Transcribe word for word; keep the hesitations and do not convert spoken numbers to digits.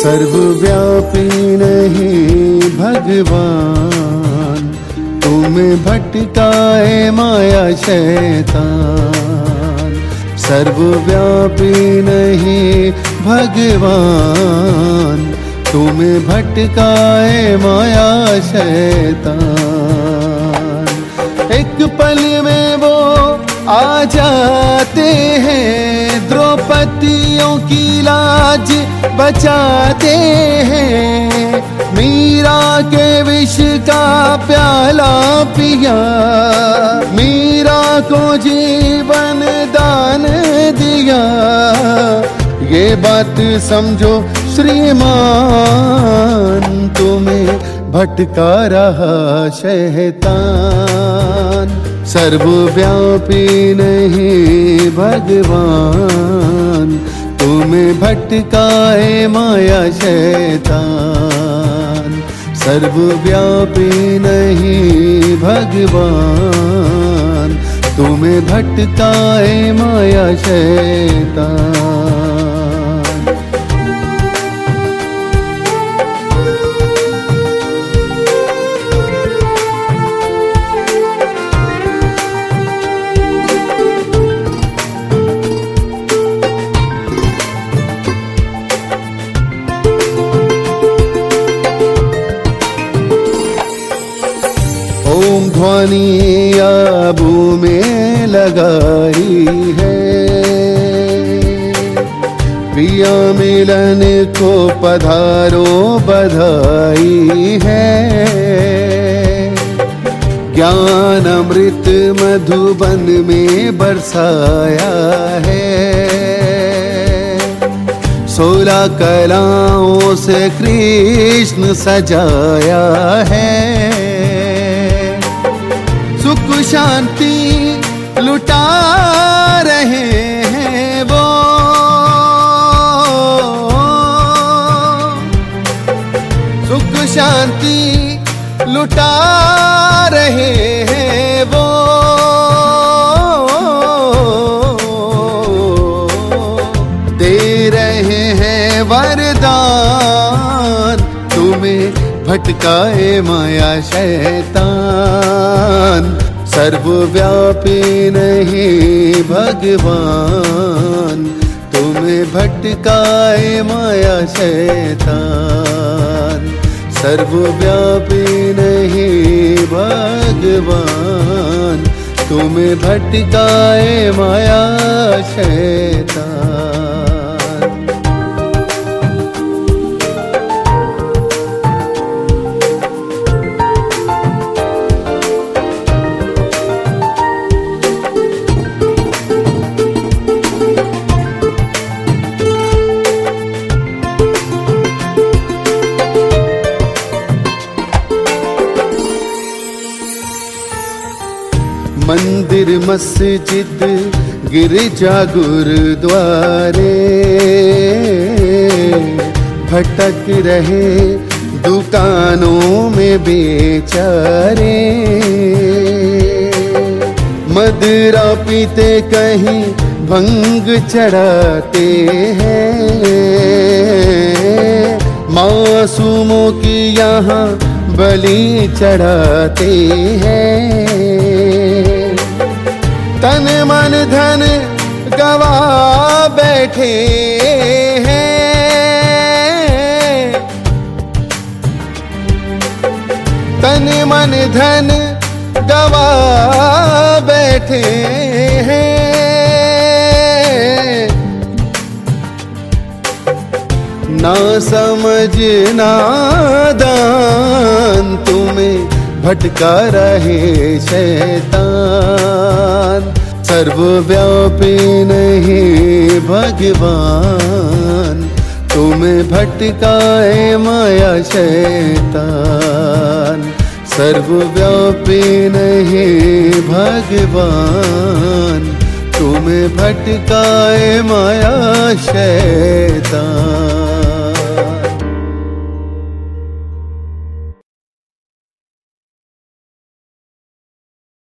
सर्वव्यापी नहीं भगवान, तुम्हें भटकाए माया शैतान। सर्वव्यापी नहीं भगवान, तुम्हें भटकाए माया शैतान। एक पल में वो आ जाते हैं, द्रौपदियों की लाज बचाते हैं। मीरा के विष का प्याला पिया, मीरा को जीवन दान दिया। ये बात समझो श्रीमान, तुम्हें भटका रहा शैतान। सर्वव्यापी नहीं भगवान, तुम्हें भटकाए माया शैतान। सर्वव्यापी नहीं भगवान, तुम्हें भटकाए माया शैतान। ओम ध्वनि आबू में लगाई है, प्रिया मिलन को पधारो बधाई है। ज्ञान अमृत मधुबन में बरसाया है, सोलह कलाओं से कृष्ण सजाया है। सुख शांति लुटा रहे हैं वो, सुख शांति लुटा रहे हैं वो। दे रहे हैं वरदान, तुम्हें भटकाए माया शैतान। सर्वव्यापी नहीं भगवान, तुम्हें भटकाए माया शैतान। सर्वव्यापी नहीं भगवान, तुम्हें भटकाए माया शैतान। मंदिर मस्जिद गिरजा गुरुद्वारे, भटक रहे दुकानों में बेचारे। मदिरा पीते कहीं भंग चढ़ाते हैं, मासूमों की यहाँ बलि चढ़ाते हैं। तन मन धन गवा बैठे हैं, तन मन धन गवा बैठे हैं। ना समझ नादान, तुम्हें भटका रहे शैतान। सर्वव्यापी नहीं भगवान, तुम्हें भटकाए माया शैतान। सर्वव्यापी नहीं भगवान, तुम्हें भटकाए माया शैतान।